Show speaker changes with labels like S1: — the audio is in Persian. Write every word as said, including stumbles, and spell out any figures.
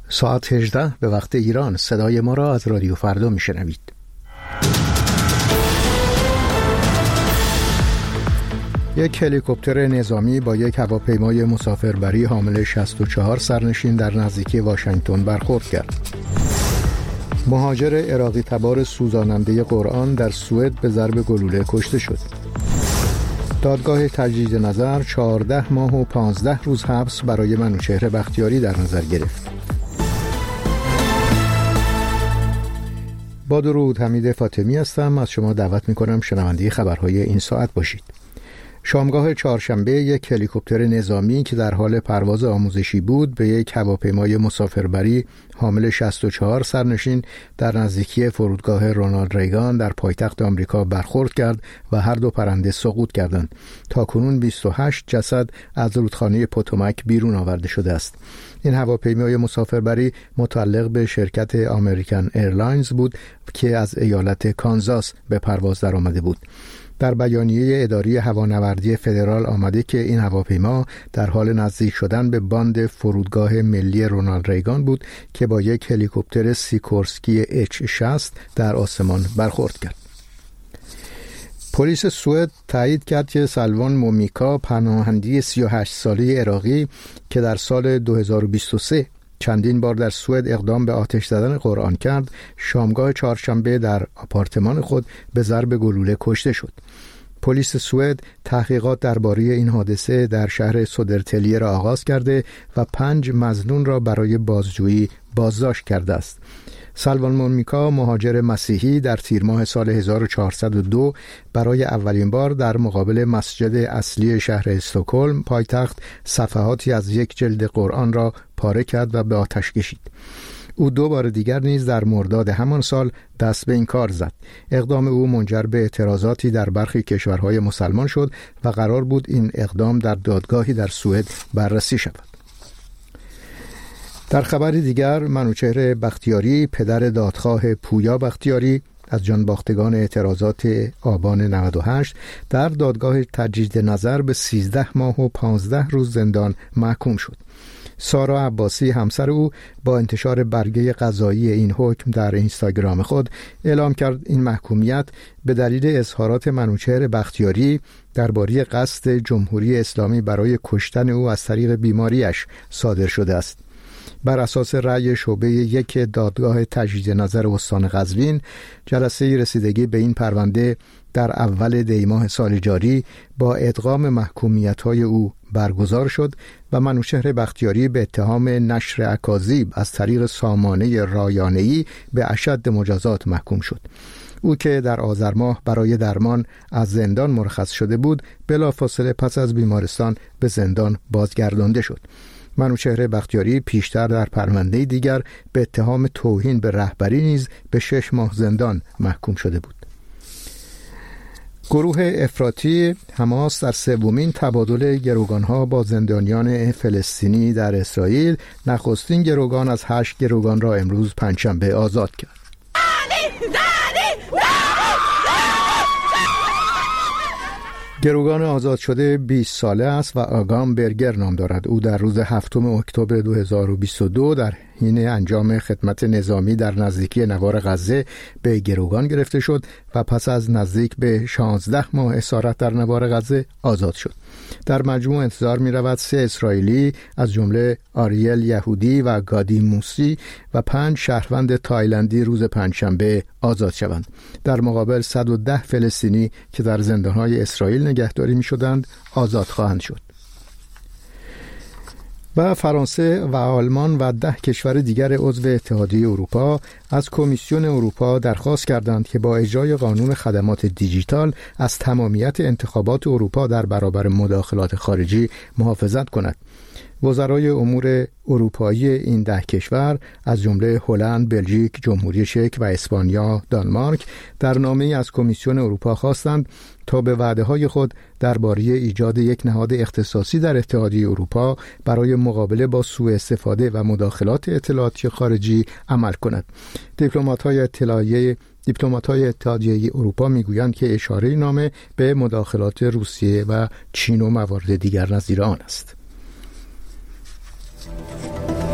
S1: ساعت هجده به وقت ایران. صدای ما را از رادیو فردا میشنوید. یک هلیکوپتر نظامی با یک هواپیمای مسافربری حامل شصت و چهار سرنشین در نزدیکی واشنگتن برخورد کرد. مهاجر عراقی تبار سوزاننده قرآن در سوئد به ضرب گلوله کشته شد. دادگاه تجدید نظر چهارده ماه و پانزده روز حبس برای منوچهر بختیاری در نظر گرفت. با درود، حمید فاطمی هستم. از شما دعوت می‌کنم شنونده خبرهای این ساعت باشید. شامگاه چهارشنبه یک هلیکوپتر نظامی که در حال پرواز آموزشی بود به یک هواپیمای مسافربری حامل شصت و چهار سرنشین در نزدیکی فرودگاه رونالد ریگان در پایتخت آمریکا برخورد کرد و هر دو پرنده سقوط کردند. تاکنون بیست و هشت جسد از رودخانه پوتومک بیرون آورده شده است. این هواپیمای مسافربری متعلق به شرکت امریکن ایرلاینز بود که از ایالت کانزاس به پرواز درآمده بود. در بیانیه اداری هوانوردی فدرال آمده که این هواپیما در حال نزدیک شدن به باند فرودگاه ملی رونالد ریگان بود که با یک هلیکوپتر سیکورسکی اچ شصت در آسمان برخورد کرد. پلیس سوئد تایید کرد که سلوان مومیکا، پناهندی سی و هشت ساله عراقی که در سال دو هزار و بیست و سه چندین بار در سوئد اقدام به آتش زدن قرآن کرد، شامگاه چهارشنبه در آپارتمان خود به ضرب گلوله کشته شد. پلیس سوئد تحقیقات درباره این حادثه در شهر سودرتلیه را آغاز کرده و پنج مظنون را برای بازجویی بازداشت کرده است. سلوان مومیکا، مهاجر مسیحی، در تیر ماه سال هزار و چهارصد و دو برای اولین بار در مقابل مسجد اصلی شهر استکهلم پایتخت صفحاتی از یک جلد قرآن را پاره کرد و به آتش کشید. او دو بار دیگر نیز در مرداد همان سال دست به این کار زد. اقدام او منجر به اعتراضاتی در برخی کشورهای مسلمان شد و قرار بود این اقدام در دادگاهی در سوئد بررسی شود. در خبر دیگر، منوچهر بختیاری، پدر دادخواه پویا بختیاری از جانباختگان اعتراضات آبان نود و هشت، در دادگاه تجدید نظر به سیزده ماه و پانزده روز زندان محکوم شد. سارا عباسی، همسر او، با انتشار برگه قضایی این حکم در اینستاگرام خود اعلام کرد این محکومیت به دلیل اظهارات منوچهر بختیاری درباره قصد جمهوری اسلامی برای کشتن او از طریق بیماریش صادر شده است. بر اساس رأی شعبه یک دادگاه تجدید نظر استان قزوین، جلسه رسیدگی به این پرونده در اول دی ماه سال جاری با ادغام محکومیت‌های او برگزار شد و منوچهر بختیاری به اتهام نشر اکاذیب از طریق سامانه رایانه‌ای به اشد مجازات محکوم شد. او که در آذر ماه برای درمان از زندان مرخص شده بود، بلافاصله پس از بیمارستان به زندان بازگردانده شد. منوچهر بختیاری پیشتر در پرونده دیگر به اتهام توهین به رهبری نیز به شش ماه زندان محکوم شده بود. گروه افراطی حماس در سومین تبادل گروگانها با زندانیان فلسطینی در اسرائیل نخستین گروگان از هشت گروگان را امروز پنجشنبه آزاد کرد. گروگان آزاد شده بیست ساله است و آگام برگر نام دارد. او در روز هفتم اکتبر دو هزار و بیست و دو در حین انجام خدمت نظامی در نزدیکی نوار غزه به گروگان گرفته شد و پس از نزدیک به شانزده ماه اسارت در نوار غزه آزاد شد. در مجموع انتظار می رود سه اسرائیلی از جمله آریل یهودی و گادی موسی و پنج شهروند تایلندی روز پنجشنبه آزاد شوند. در مقابل صد و ده فلسطینی که در زندانهای اسرائیل نگهداری می شدند آزاد خواهند شد. و فرانسه و آلمان و ده کشور دیگر عضو اتحادیه اروپا از کمیسیون اروپا درخواست کردند که با اجرای قانون خدمات دیجیتال از تمامیت انتخابات اروپا در برابر مداخلات خارجی محافظت کند. وزرای امور اروپایی این ده کشور از جمله هلند، بلژیک، جمهوری چک و اسپانیا، دانمارک در نامه‌ای از کمیسیون اروپا خواستند تا به وعده‌های خود درباره ایجاد یک نهاد اختصاصی در اتحادیه اروپا برای مقابله با سوء استفاده و مداخلات اطلاعاتی خارجی عمل کند. دیپلمات‌های اطلاعیه دیپلمات‌های اتحادیه اروپا میگویند که اشاره نامه به مداخلات روسیه و چین و موارد دیگر نظیر آن است.